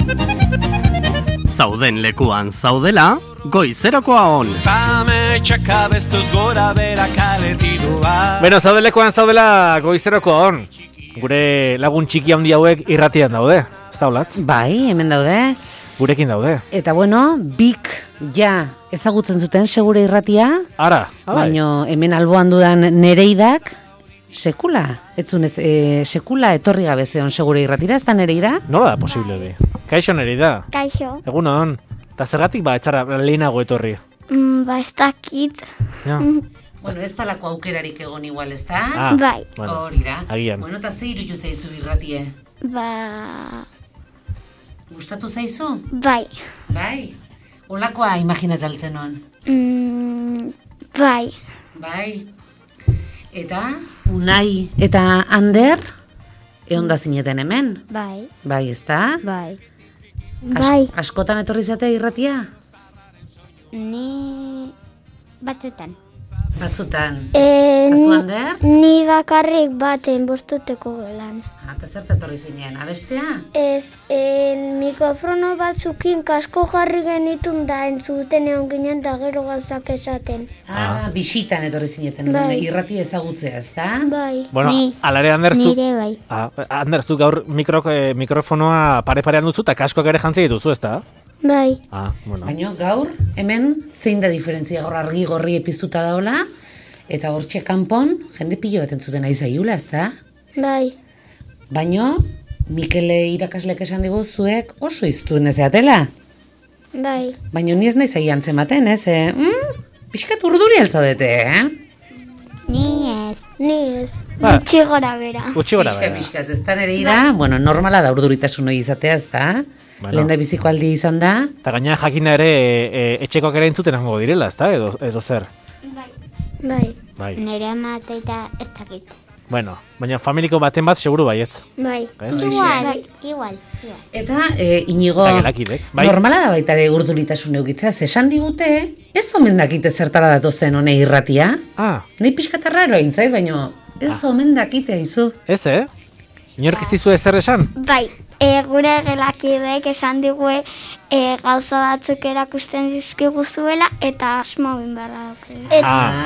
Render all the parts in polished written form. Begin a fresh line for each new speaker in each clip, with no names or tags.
Zauden lekuan zaudela, goizerokoa on.
Beno, zauden lekuan zaudela, goizerokoa on. Gure lagun txiki handi hauek irratian daude, ez da holatz?
Bai, hemen daude.
Gurekin daude.
Eta bueno, bik ja ezagutzen zuten segure irratia.
Ara,
baino hemen alboan dudan Nereidak sekula, sekula etorri gabe zeon segure irratira, ez da Nereida?
Nola da posible hori? Kaixo Nereida?
Kaixo.
Egunon. Eta zergatik etzara lehenago etorri?
Ez dakit.
Ja.
Bueno, ez talako aukerarik egon igual, ez da?
Ah,
Bai.
bueno,
Hori da.
agian.
Bueno, eta ze iruditu zaizu irratie? Gustatu zaizu?
Bai.
Bai. Olakoa imaginatzaltzen hon?
Bai.
Bai. Eta Unai eta Ander egonda zineten hemen?
Bai.
Bai, ez da?
Bai. Bai.
Askotan etorri zatea irratia?
Ni batzutan.
Batzutan. Kasu Ander?
Ni bakarrik baten bostuteko gelan.
Eta zerta etorri zinen, abestea?
Ez, mikrofono batzukin kasko jarri genitun da entzuten egon ginen da gero gauzak esaten.
Bisitan etorri zineten,
Bai.
Irrati ezagutzea, ez da?
Bai.
Bueno, alare Ander, zu...
Nire bai.
Ander, zu gaur mikrofonoa pare-parean duzu eta kaskoak ere jantzi dituzu, ez da?
Bai.
Bueno.
Baina gaur, hemen, zein da diferentzia gaur argi gorri epiztuta daola, eta hortxe kanpon, jende pilo bat entzuten ari zaiula, ez da?
Bai.
Baina, Mikele irakaslek esan digu zuek oso iztuen ezeatela.
Bai.
Baina ni ez nahi zai antzematen, ez? Pixkat urduri altzaudete,
Ni ez.
Ba.
Utsi gora bera.
Utsi gora bera.
Pixkat, ez da nere ira, bueno, normala da urduritasun hori izatea, ez da?
Bueno.
Lehen da biziko aldi izan da.
Eta gaina jakina ere etxekoak ere entzuten hango direla, ez da? Edo zer?
Bai.
Bai.
Nire amate eta ez dakit.
Bueno, baina familiko baten bat seguru baietz.
Bai.
Ez?
Igual.
Eta Inigo,
Eta gelakidek, bai.
normala da baita ere urduritasun eukitzea, esan digute, ez omen dakite zertara datozen hone irratia. Nei pixkat arraro aintzait, baina ez omen dakite aizu.
Ez, Inork ez dizu ezer esan?
Bai. Gure gelakidek esan digue gauza batzuk erakusten dizkigu zuela eta asmo bin barra daukela.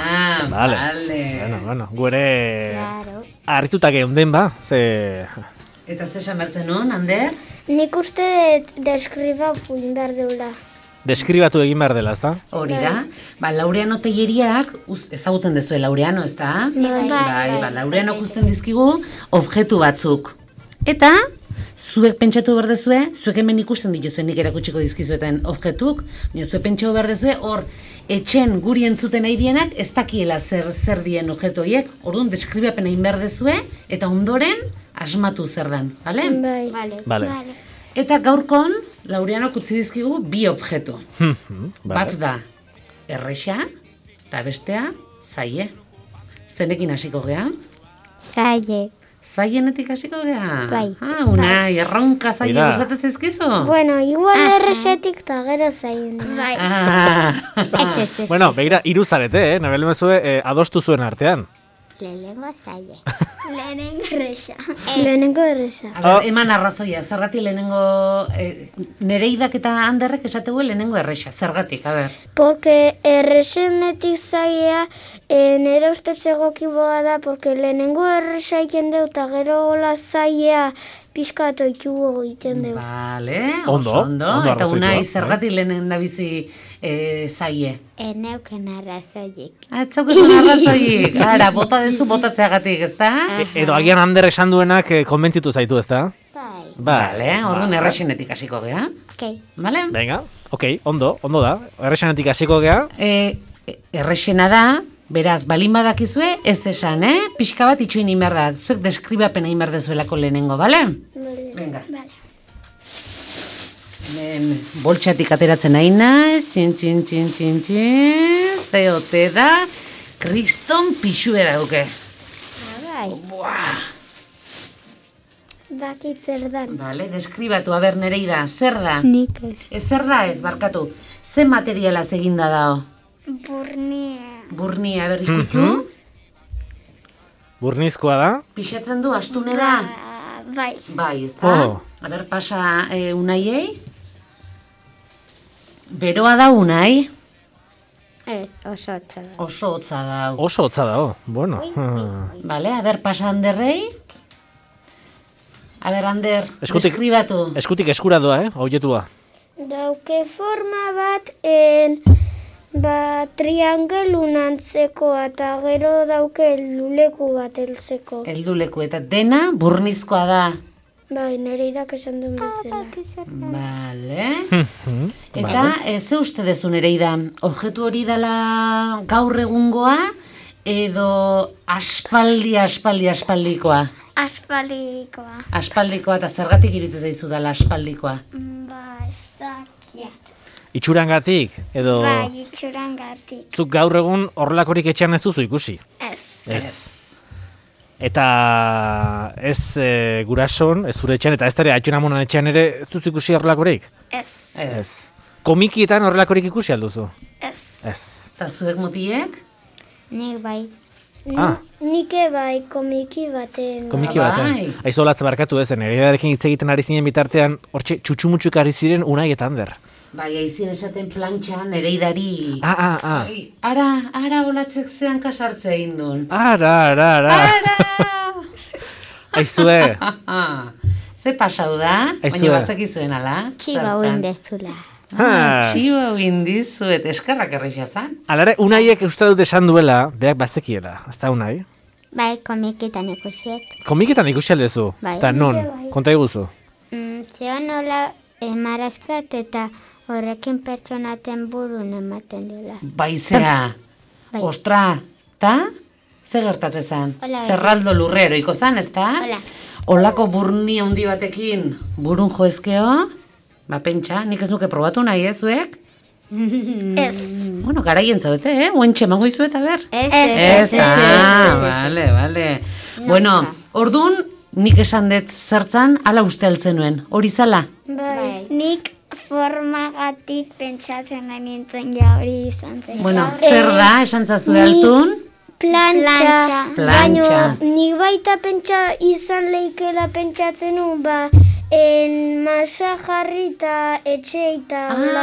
Vale. Bueno, gure harritutak eunden ba, ze...
Eta ze esan bertzen hon, Ander?
Nik uste deskribau fuin behar deula.
Deskribatu egin behar dela, ez da?
Hori da. Laureano Telleriak, ezagutzen dezue Laureano, ez da?
Bai.
Laureanok uzten dizkigu objektu batzuk. Eta... Zuek pentsatu behar dezue, zuek hemen ikusten dituzuen nik erakutsiko dizkizueten objektuk, baina zuek pentsatu behar dezue, hor, etxen guri entzuten nahi dienak, ez dakiela zer dien objektu horiek, orduan deskribapen egin behar dezue, eta ondoren asmatu zer dan, bale?
Bale.
Eta gaurkon, Laureanok utzi dizkigu bi objektu. Bat da, erresa, eta bestea, zaie. Zenekin hasiko gea?
Zaie.
Zaienetik hasiko gea?
Bai.
Unai, erronka zaie gustatzen zaizkizu?
Bueno, igual erresetik eta gero zaien. Bai.
Bueno, begira, hiru zarete, nabelu mezue adostu zuen artean.
Lehenengo zaie. Lehenengo erresa.
Eman arrazoia, zergatik lehenengo Nereidak eta Anderrek esategu lehenengo erresa, zergatik,
Porque erresenetik zaiea nire ustez egokiboa da, porque lehenengo erresa egiten deu eta gero gola zaiea pixka toitugu egiten deu.
Bale,
oso
ondo. Eta Unai, zergatik lehenen da bizi zaie?
Neuken arrazoiek.
Etzaukezun arrazoik, ara, bota dezu botatzeagatik, ez da?
Edo agian Ander esan duenak konbentzitu zaitu, ez da?
Bai.
Bale, orduan erresenetik hasiko gea.
Okay.
Bale?
Venga, ondo da. Erresenetik hasiko gea.
Erresena da, beraz, balin badakizue, ez esan, pixka bat itxuin behar da. Zuek deskribapen egin behar dezuelako lehenengo, bale? Venga.
Bale.
Boltxatik ateratzen nahi naiz, txin, zeote da, kriston pixue dauke.
Bai.
Buah!
Dakit zer dan.
Bale, deskribatu, aber Nereida, zer da?
Nik ez.
Zer da ez, barkatu, ze materialaz eginda dao?
Burnia,
berrikutu?
Burnizkoa da?
Pixatzen du, astune da?
Bai.
Bai, ez da?
Oh.
A ber, pasa Unaiei. Beroa da Unai?
Ez, oso hotza da.
Oso hotza da.
Oso hotza dago, bueno.
Vale, a ber, pasa Anderrei. A ber, Ander, deskribatu.
Eskutik eskura doa, hauietua.
Dauke forma bat, triangelun antzekoa eta gero dauke luleku bat heltzeko.
Helduleku eta dena burnizkoa da.
Bai, Nereidak esan duen bezala.
Vale. Eta, ze uste dezu Nereida, objektu hori dela gaur egungoa edo aspaldikoa?
Aspaldikoa.
Aspaldikoa eta zergatik iruditzen zaizu dela aspaldikoa?
Ba, ez dakiat.
Itxurangatik, edo...
Bai, itxurangatik.
Zuk gaur egun horrelakorik etxean ez duzu ikusi?
Ez.
Eta ez gurason, ez zure etxean, eta ez dara atxunamonan etxean ere ez duzu ikusi horrelakorik?
Ez.
Komikietan horrelakorik ikusi alduzu?
Ez.
Eta zuek mutiek?
Nik bai.
Ah.
Nik bai, komiki baten.
Komiki
Bai.
baten. Aizu olatz barkatu ezen, Nereidarekin hitz egiten ari zinen bitartean, hortxe txutxumutxuk ari ziren Unai eta Ander.
Bai, aizien esaten plantxa Nereidari.
Ah.
Ara olatzek zean kasartzea egin duen.
Ara. Aizue.
Ze pasau da?
Aizue.
Baina bazakizuen ala?
Txiba
Sartzen.
dezula.
Txiba indizuet, eskerrak errexia zan.
Alare, Unaiek uste dut esan duela, beak bazekiela, ez da Unai?
Bai, komiketan ikusiet.
Komiketan ikusi aldezu?
Bai.
Eta non?
Bai.
Konta iguzu?
Zeon nola marazkat eta horrekin pertsonaten burun ematen dela.
Baizea.
Bai.
Ostra, ta? Ze gertatze zan?
Hola,
Zerraldo lurrero iko zan, ez da?
Hola.
Olako burni handi batekin burun joezkeo? Ba, pentsa, nik ez nuke probatu nahi, zuek?
Ez.
Bueno, garaien zaudete, Oentxe emango izuet, ber?
Ez.
Vale. Bueno, orduan, nik esan dut zertzan, ala uste altzen nuen. Hori zala?
Bai. Nik formagatik pentsatzen nahi nintzen ja hori izan zen.
Bueno, zer da, esan zazu altun?
Plantxa.
Plantxa.
Nik baita pentsa izan leikela pentsatzen nu, masa jarri eta etxeita.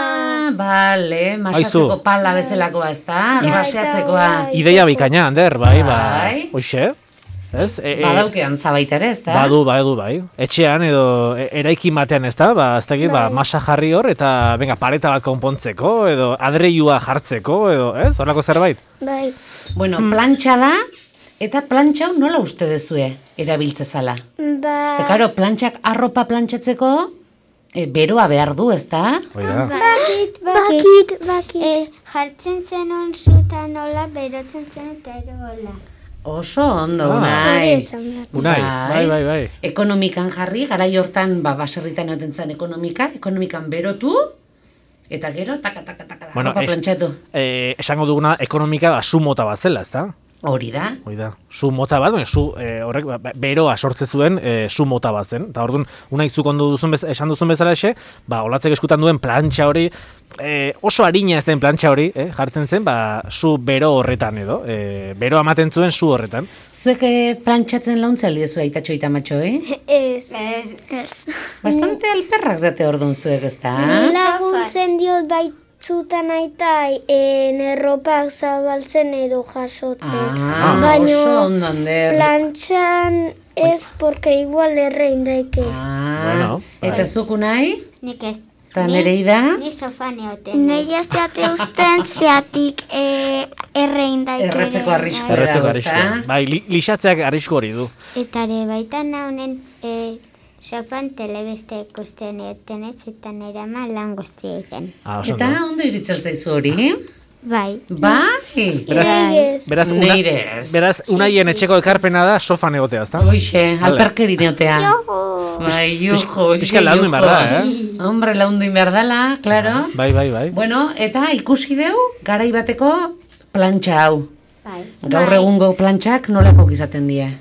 Bale, masatzeko pala bezalakoa, ez da? Raseatzekoa.
bai.
Ideia bikaina, Ander, bai.
Bai.
Hoxe, ez?
Badaukean zabaita ere, ez da?
Badu, bai. Etxean edo eraiki batean, ez da? Ba, ez dakit, masa jarri hor, eta venga, pareta bat konpontzeko, edo adreiua jartzeko, edo, ez? Horrelako zerbait?
Bai.
Bueno, plantxa da, eta plantxa hau nola uste dezue erabiltzezala? Ze, karo, plantxak arropa plantxatzeko, beroa behar du, ez da?
Hoi da.
Bakit. Jartzen zen onzuta nola, berotzen zen eta erola.
Oso ondo, Unai.
Unai, bai.
Ekonomikan jarri, garai hortan, baserritan egoten zen ekonomikan berotu, eta gero, taka,
Bueno,
arropa plantxatu.
esango duguna ekonomika su mota bat zela, ez da?
Hori da.
Su mota bat, horrek beroa sortze zuen su mota bat zen. Eta orduan, Unai zuk ondo esan duzun bezala olatzek eskutan duen plantxa hori, oso harina ez den plantxa hori, jartzen zen, su bero horretan edo. Beroa ematen zuen su horretan.
Zuek plantxatzen launtza aldiezu aitatxo eta matxo,
Ez.
Bastante alperrak zate orduan zuek, ez da?
Laguntzen diot baitzutan aitai erropak zabaltzen edo jasotzen.
Oso ondo, Ander.
Plantxan ez, porque igual errein daike.
Bueno,
eta zuk Unai?
Nik ez.
Eta Nereida?
Ni sofan egoten. Nei ez teate usten zeatik errein daike.
Erretzeko arriskua
erretzeko
dago,
arriskua.
ezta?
Bai, lixatzeak arrisku hori du.
Eta ere baita naunen sofan telebeste ikusten eten ez eta nire ama lan guztia egiten.
Oso
Eta
ondo.
ondo iritzeltzaizu hori?
Bai.
Bai?
Beraz, Unaien etxeko ekarpena da sofan egotea, ezta?
Hoixe, alperkeri neotea. Bai, jojo.
Pixka laundu behar da,
Hombre, laundu behar dala, claro.
Bai.
Bueno, eta ikusi deu, garai bateko plantxa hau.
Bai.
Gaur egungo plantxak nolako izaten die?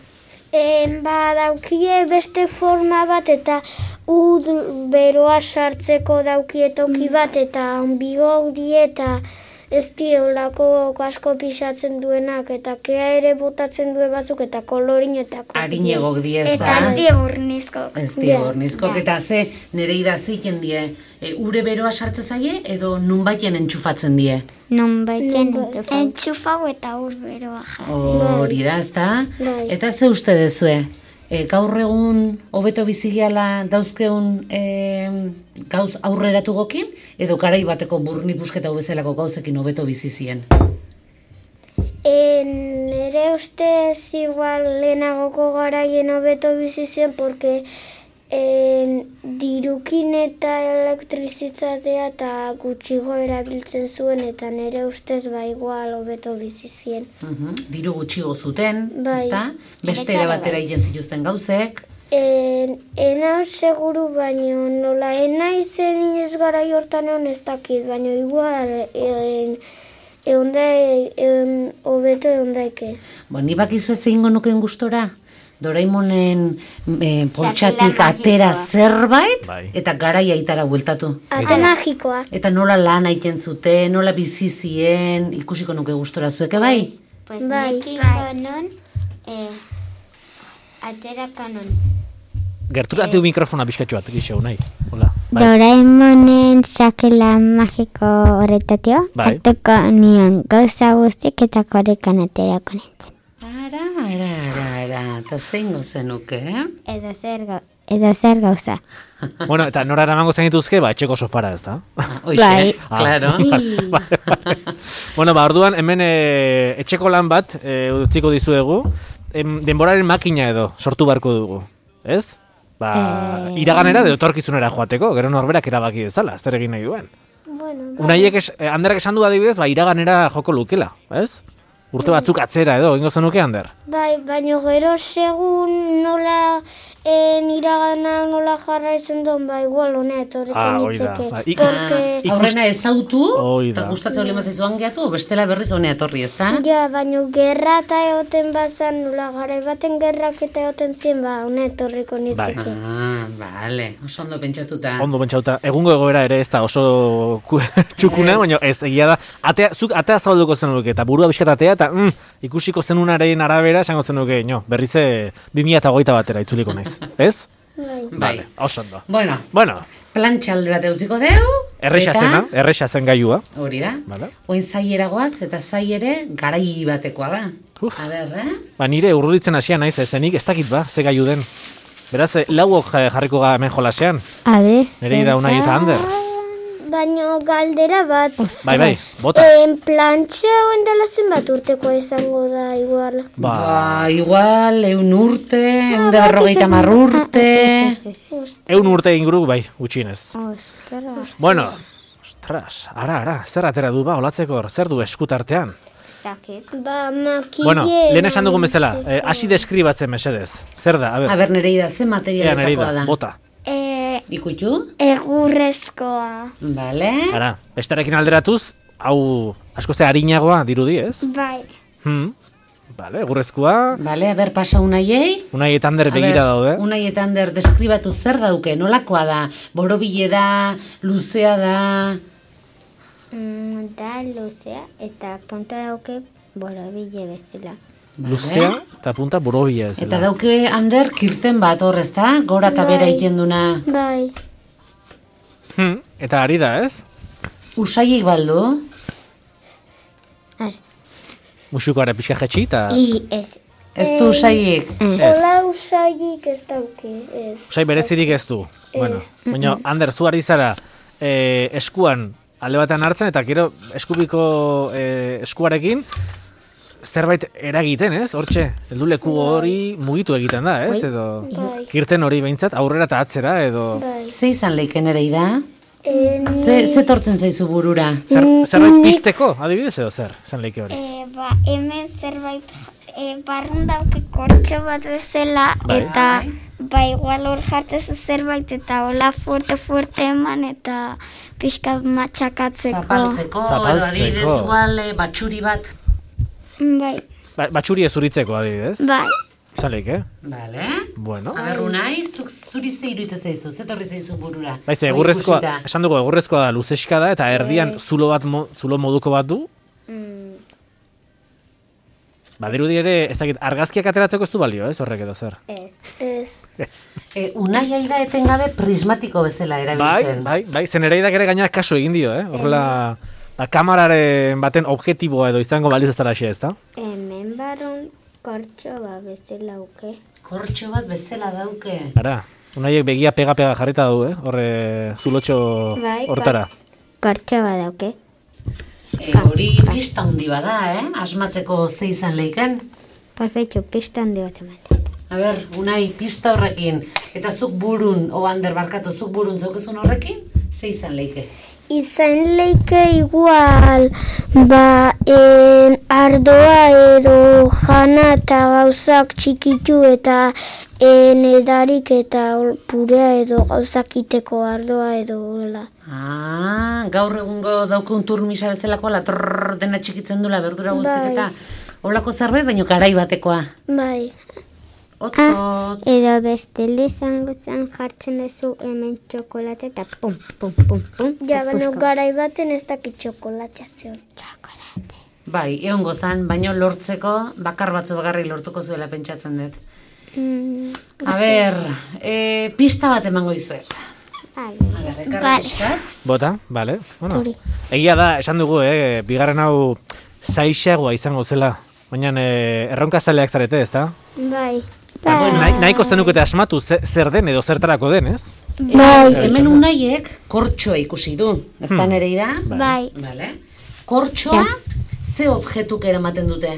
Daukie beste forma bat eta beroa sartzeko daukie toki bat eta bigo hori eta ez diolako asko pisatzen duenak, eta kea ere botatzen due batzuk, eta kolorinetako.
Arinegok diez da.
Eta ez die urnizkok.
Ez die bornizkok, eta ze nire idaziten die, ure beroa sartze zaie, edo nunbaiten entxufatzen die?
Non baitzen entxufau eta ur beroa jarri.
Hori da, ez da?
Bai.
Eta ze uste dezue? Gaur egun hobeto bizigiala dauzkeun gauz aurreratu gokin, edo garai bateko burni busketa bezalako gauzekin hobeto bizi zien?
Nere ustez igual lehenagoko garaien hobeto bizi zen, porque dirukin eta elektrizitatea eta gutxigo erabiltzen zuen, eta nere ustez igual hobeto bizi zien.
Diru gutxigo zuten,
Bai.
ezta? Beste era batera egiten zituzten gauzek.
Ena seguru, baino nola enaizen inoiz gara hortan egon ez dakit, baino igual hobeto egon daike.
Ni bakizu ez egingo nuken gustora? Doraemonen poltsatik atera zerbait,
Bai.
eta garai aitara bueltatu.
Ate magikoa.
Eta nola lan egiten zuten, nola bizi zien, ikusiko nuke gustora zueke bai?
Pues
Bai.
nekiko non, atera kanon.
Gerturatu mikrofona bizkatxo bat, gixo, nahi. Hola. Bai.
Doraemonen sakela magiko horretatio,
Bai.
hartuko nion gauza guztik eta korekan aterako nintzen.
Ara, eta zeingo zenuke,
Edo zer gauza.
Bueno, eta nora eramango zen dituzke, etxeko sofara, ez da?
Hoxe,
Bai.
claro.
Bueno, orduan, hemen etxeko lan bat utziko dizuegu, denboraren makina edo sortu beharko dugu, ez? Iraganera edo etorkizunera joateko, gero norberak erabaki dezala, zer egin nahi duen.
Bueno,
Unaiek Anderak esan du adibidez, iraganera joko lukela, ez? Urte batzuk atzera edo, ingo zenuke Ander?
bai, baino gero segun nola iragana nola jarraitzen duen, igual honea etorriko
hoi da.
nitzeke.
Ba,
Aurrena ezautu,
Hoi
eta
da.
gustatzen olema zaizuan gehiatu, bestela berriz honea etorri, ezta?
Ja, baino gerra eta egoten bazan, nola garai baten gerrak eta egoten zien, honea etorriko nitzeke.
Bale, oso ondo pentsatuta.
Ondo pentsauta, egungo egoera ere ez da oso txukuna, baina ez egia da, zuk atea zabalduko zenuke, eta burua bizkat atea, eta ikusiko zenunaren arabera, esango zenuke, berriz 2021 batera itzuliko naiz, ez?
Bai.
Bai.
Oso ondo.
Bueno, plantxa alde bat eutziko deu.
Erresa zen gaiua.
Hori da.
Vale.
Oin zaieragoaz, eta zai ere garai batekoa da.
Uf.
A ber,
Nire urruditzen hasia naiz, zenik ez dakit ze gaiu den. Beraz, lauok jarriko ga hemen jolasean.
Abez.
Nire da Unai eta Ander.
Baino galdera bat.
Bai, bota.
Plantxa hoen dela zenbat urteko izango da, igual.
Igual, 100 urte, 150 urte.
100 urte inguru, bai, gutxienez.
Ostras.
Bueno, ostras, ara, zer atera du olatzeko, zer du eskutartean?
Zakit.
Makile...
Bueno, lehen esan dugun bezala, hasi deskribatzen mesedez. Zer da, a ber,
Nereida, ze materialetakoa da?
bota.
Ikutu?
Egurrezkoa.
Bale.
Ara, bestarekin alderatuz, hau asko ze arinagoa dirudi, ez?
Bai.
Bale, egurrezkoa,
Bale, a ber, pasa Unaiei.
Unai eta Ander begira daude.
Unai eta Ander deskribatu zer dauke, nolakoa da? Borobile da, luzea da...
Da luzea eta punta dauke borobile bezala.
Luzea eta punta borobila ez.
Eta dauke Ander kirten bat hor, ezta? Gora eta bera egiten duna.
Bai.
Eta ari da, ez?
Usaiik baldu?
Musukoare pixka jetxi eta...
Ez.
Ez du usaiik?
Ola usaiik ez dauke, ez.
Usai berezirik ez du. Bueno, baina Ander, zu ari zara eskuan alde batean hartzen eta gero eskubiko eskuarekin zerbait eragiten, ez? Hortxe, helduleku hori mugitu egiten da, ez? Edo kirten hori behintzat aurrera eta atzera, edo...
Ze izan leiken ereida? Ze tortzen zaizu burura?
Zerbait pizteko, adibidez edo zer, izan leike hori?
Hemen zerbait barrun dauke kortxo bat bezala eta igual hor jartez zerbait eta hola fuerte eman eta pixka matxakatzeko.
Zapaltzeko, edo adibidez igual batxuri bat.
Bai.
Batxuri ez zuritzeko, adibidez.
Bai.
Izan
Vale.
Bueno.
Aber unai, zuri ze iruditzen zaizu, zetorri zaizu burura.
Baize, egurrezkoa, esan dugu, egurrezkoa da, luzeska da, eta erdian zulo moduko bat du. Badirudi ere, ez dakit, argazkiak ateratzeko ez du balio, ez horrek edo zer?
Ez.
Unai da etengabe prismatiko bezala erabiltzen.
Bai, zen ereidak ere gaina kaso egin dio, horrela, kamararen baten objektiboa edo izango baliz ez dara xe, ez da?
Hemen barun kortxo bat bezala dauke.
Kortxo bat bezala dauke.
Ara, unaiek begia pega jarrita du, horre zulotxo hortara.
Kortxo bat dauke.
Hori pista handi bada, asmatzeko ze izan leiken.
Perfecto, pista handi bat ematen.
A ber, unai, pista horrekin, eta zuk burun, Ander barkatu, zuk burun zaukezun horrekin, ze izan leike?
Izan leike igual, ardoa edo jana eta gauzak txikitu eta edarik eta purea edo gauzak iteko ardoa edo hola.
Gaur egungo daukun turmisa bezalakoa, dena txikitzen dula berdura guztik eta holako zerbait, baino garai batekoa.
Bai.
Otzotz.
Edo bestele izango zen jartzen duzu hemen txokolate eta pum, pum, pum, pum. Ja, baina garai baten ez dakit txokolatea zion. Txokolate.
Bai, egongo zan, baino lortzeko bakar batzu bakarrik lortuko zuela pentsatzen dut. A ber, pista bat emango izuet.
Bota, bale. Bueno, egia da, esan dugu, bigarren hau zaixagoa izango zela. Baina erronka zaleak zarete, ez da?
Bai.
Nahiko zenukete asmatu zer den edo zertarako den, ez?
Bai.
Hemen unaiek kortxoa ikusi du, ez da nerei da?
Bai.
Kortxoa, ze objetuk eramaten dute?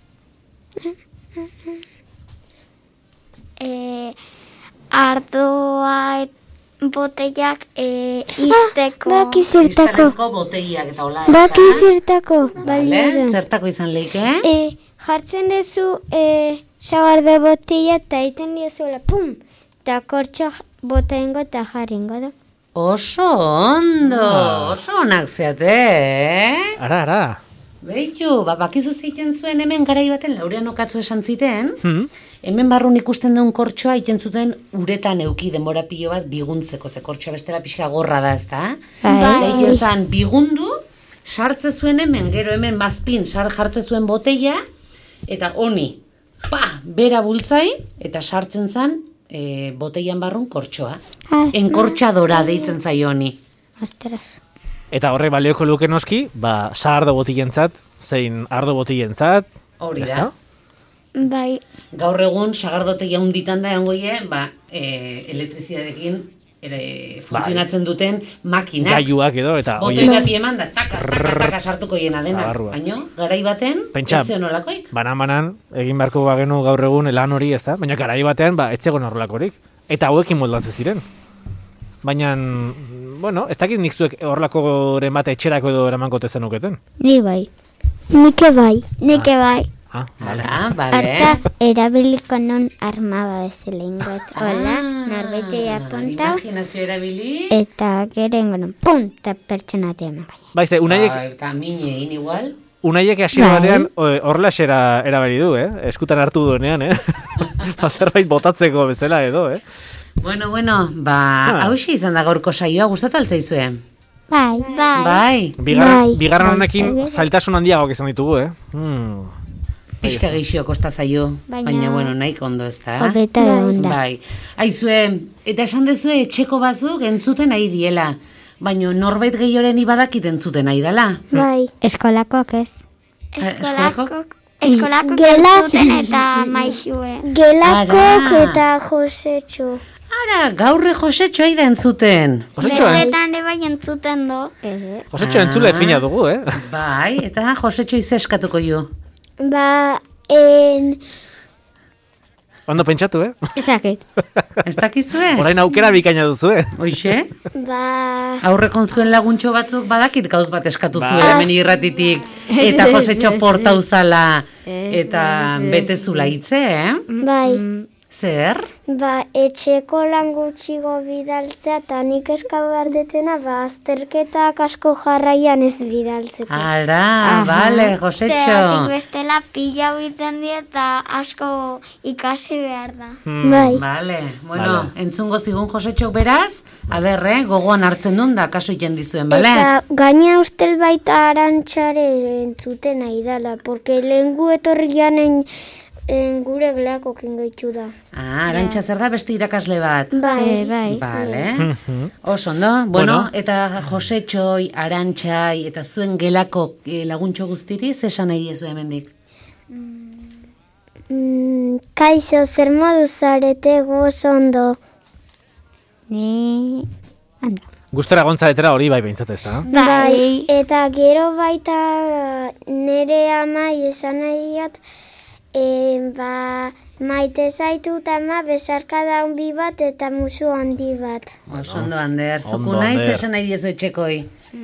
Ardoa botellak izteko.
Baki zertako.
Kristalezko botellak eta hola.
Baki zertako.
Zertako izan leike?
Jartzen duzu sagardo botella eta iten diozuela, pum! Eta kortxo botengo eta jarringo da.
Oso ondo, oso onak zeate,
Ara.
Beitu, bakizu zeiten zuen hemen garai baten Laurean Okatzu esan ziten, hemen barrun ikusten duen kortxoa iten zuten uretan euki denbora pilo bat biguntzeko, ze kortxoa bestela pixka gorra da, ez da? Bai. Zan, bigundu, sartze zuen hemen, gero hemen bazpin, jartze zuen botella, eta honi, bera bultzain, eta sartzen zan botellan barrun kortxoa. Enkortxadora deitzen zaio honi.
Ostras.
Eta horre balioko luke noski, sagardo botilentzat, zein ardo botilentzat.
Hori da.
Bai.
Gaur egun sagardotegia hunditan da egongoie, elektrizidadekin funtzionatzen duten makinak.
Gaiuak edo, eta
botoi bati eman da, taka sartuko hiena dena. Baina, garai baten, ez zion horlakoik.
Banan, egin beharko bagenu gaur egun lan hori, ez da? Baina garai batean, ez zegoen horrelakorik. Eta hauekin moldatzen ziren. Baina, bueno, ez dakit nik zuek horlakoren bat etxerako edo eramanko tezenuketen.
Ni bai. Nike bai.
Bale.
Arta, erabiliko non armaba bezala ingot. Hola, norbete apuntau.
Imaginazio erabili.
Eta gerengo non, pum, eta pertsonate eman gaina.
Baize, unaiek...
Eta mine egin igual.
Unaiek hasiera batean horrela erabili du, eskutan hartu duenean, zerbait botatzeko bezala edo,
Bueno, hauxe izan da gaurko saioa, gustatu altzaizue?
Bai.
Bigarren honekin zailtasun handiagoak izan ditugu,
Pixka geixio kosta zaio, baina, nahiko ondo ez da.
Hobeta onda.
Bai. Aizue, eta esan dezue etxeko batzuk entzuten nahi diela, baina norbait gehioren ibadakit entzuten nahi dela.
Bai. Eskolakok ez.
Eskolakok entzuten eta maixue.
Gelakok eta Josetxo.
Ara, gaurre Josetxo aida entzuten.
Bestetan ere bai entzuten do.
Josetxo entzule fina dugu,
Bai, eta Josetxo ize eskatuko jo.
Ondo pentsatu,
Ez dakit.
Ez dakizue?
Orain aukera bikaina duzu,
Hoixe? Aurrekon zuen laguntxo batzuk badakit gauz bat eskatu zuen hemen irratitik. Eta Josetxo portauzala eta betezula hitze,
Bai.
Zer?
Ba, etxeko lan gutxigo bidaltzea, eta nik eskau behar detena, ba, azterketak asko jarraian ez bidaltzeko.
Ara, bale, Josetxo.
Zeratik bestela pila egiten die eta asko ikasi behar da.
Bai.
Bale, bueno, entzungo zigun Josetxok beraz, gogoan hartzen duen da, kaso iten dizuen, bale?
Eta gaina ustel baita Arantxare entzuten nahi dala, porque lehengu etorri janen gure gleako kingoitzu da.
Arantxa zer da beste irakasle bat?
Bai.
Bale. Oso ondo. Bueno, eta Josetxoi, Arantxai, eta zuen gelako laguntxo guztiri, zesan nahi ezu hemendik?
Kaixo, zer modu zarete oso ondo?
Ni...
Gustora gontzaletera hori bai behintzat ez da.
Bai, eta gero baita nere amai esan nahi diat, ba, maite zaitut ama besarkada handi bat eta musu handi bat.
Oso ondo, Ander. Zuku
Ondo,
naiz,
Ander.
esan nahi diezu etxekoi?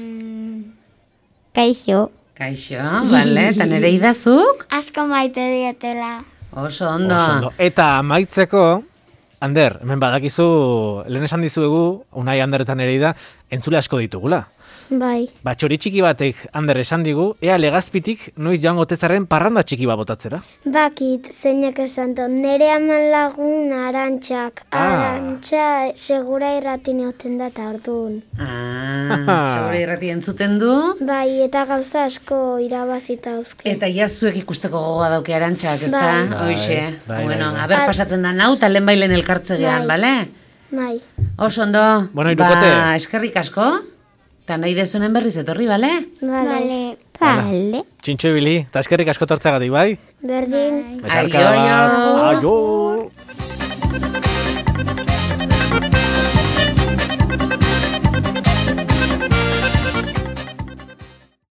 Kaixo.
Kaixo, bale, eta nere idazuk?
Asko maite dietela.
Oso ondo.
Oso ondo. Eta amaitzeko, Ander, hemen badakizu, lehen esan dizuegu, Unai Ander eta Nereida, entzule asko ditugula.
Bai.
Ba, txori txiki batek Ander esan digu, ea Legazpitik noiz joango tezaren parranda txiki bat botatzera.
Bakit, zeinak esan dut, nere aman lagun Arantxak. Arantxa segura irratin egoten da eta orduan.
Segura irrati entzuten du.
Bai, eta gauza asko irabazita dauzke.
Eta ja zuek ikusteko gogoa dauke Arantxak, ez da?
Bai.
Hoixe.
Bai,
Bueno,
bai.
aber pasatzen da nau, eta lehen bailen elkartzegean,
Bai.
bale?
Bai.
Oso ondo.
Bueno, hirukote.
Ba, eskerrik asko. Eta nahi dezunen berriz etorri, bale?
Bale.
Txintxo ibili, eta eskerrik asko tortzeagatik, bai?
Berdin.
Besarkada bat.
Aio.
Aio.